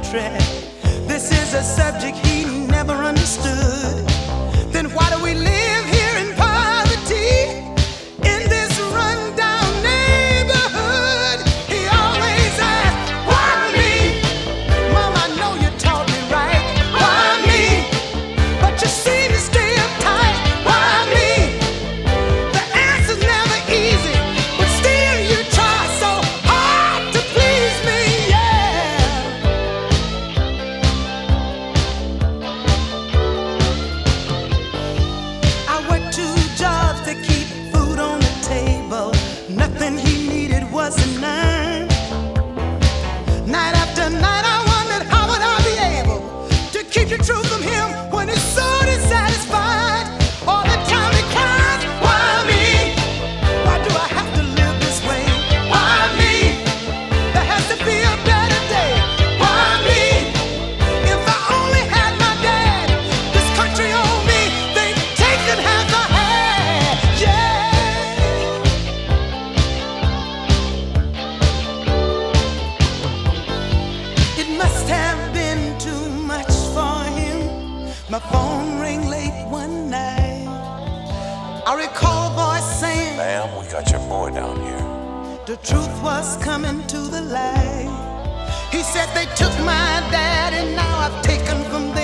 country. This is a subject he never understood. Then why do we live here in poverty? In this rundown neighborhood, he always asks, why me? Mom, I know you taught me right. Why me? But you seem to stay uptight. Why me? The answer's never easy, but still you try so hard to please me, yeah. I worked 2 jobs to keep food on the table. Nothing he needed was enough. Night after night I wondered how would I be able to keep the truth from him when he's so dissatisfied. All the time he cries, why me? Why do I have to live this way? Why me? There has to be a better day. Why me? If I only had my dad, this country on me, they'd taken half I had, yeah. It must have been too much for him. My phone rang late one night. I recall a voice saying, Ma'am, we got your boy down here. the truth was coming to the light. He said they took my dad and now I've taken from them.